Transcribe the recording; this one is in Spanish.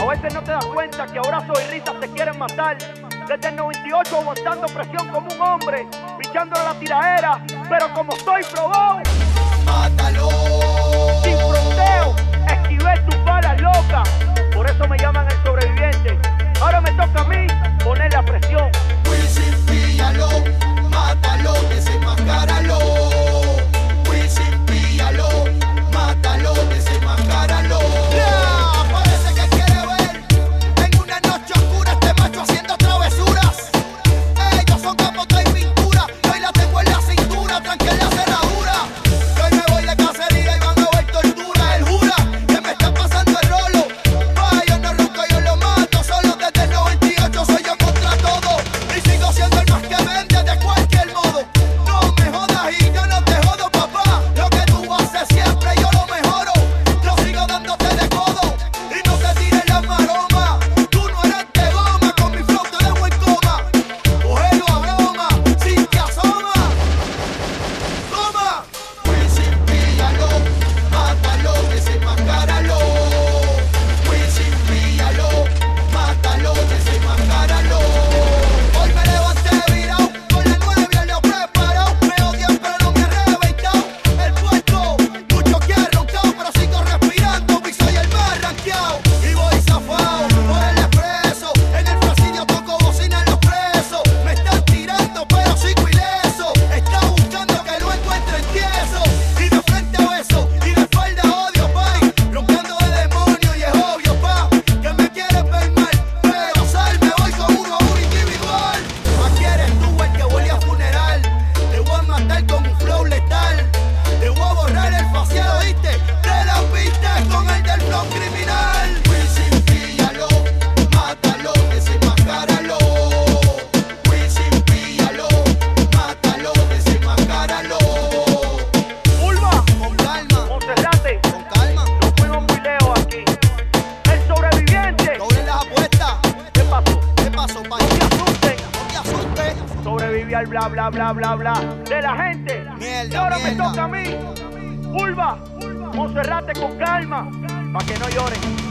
veces no te das cuenta que ahora soy risas te quieren matar. Desde el 98 aguantando presión como un hombre, pichándole la tiraera, pero como estoy probado, mátalo. Sin fronteo, esquivé tus balas locas, por eso me llaman el sobreviviente. Ahora me toca a mí poner la presión. Wisin, píllalo, mátalo, desenmascáralo. Wisin, píllalo, mátalo, desenmascáralo. Parece que quiere ver en una noche oscura este macho haciendo travesuras. Ellos son como otra pintura, yo hoy la tengo en la cintura, tranquila en la cerradura. Yo hoy me voy de cacería y van a ver tortura. Él jura que me está pasando el rolo. Pa, yo no ronco, yo lo mato. Solo desde el 98 soy yo contra todo. Y sigo siendo el más que vende de cualquier modo. No me jodas y yo no te jodo, papá. Lo que tú haces siempre yo lo mejoro. Yo sigo dándote de codo y no te tires la maroma. Tú no eres de goma, con mi flow te dejo en coma. Cógelo a broma, si te asoma. Toma. Wisin, píllalo, mátalo, desenmascáralo. Wisin, píllalo, mátalo, desenmascáralo. Hoy me levanté virado, con la 9 ya lo he preparado. Me odian pero no me he reventado. El puesto, mucho que he roncado, pero sigo respirando, y soy el más rankeado. Y voy zafado por el expreso, en el presidio toco bocina en los presos. Me están tirando pero sigo ileso. Está buscando que lo encuentren tieso. Y de frente a beso, y de espalda odio, pay. Roncando de demonio y es obvio, pa. Que me quieres ver mal, pero sal, me voy con uno a uno individual. Aquí eres tú el que huele a funeral. Te voy a matar con un flow letal. Te voy a borrar el facial, ¿oíste? Te la viste con el del flow criminal. Wisin, píllalo, mátalo, desenmascáralo. Wisin, píllalo, mátalo, desenmascáralo. Ulva, Con calma, Monserrate, con calma. nos fuimos muy lejos aquí. El sobreviviente, Doblen las apuestas. ¿qué pasó? ¿Qué pasó, No país? se asusten, No te asustes. sobreviví al bla bla bla bla bla de la gente. Mierda, Y ahora me mierda. toca a mí. Ulva, Monserrate con calma, pa' que no lloren.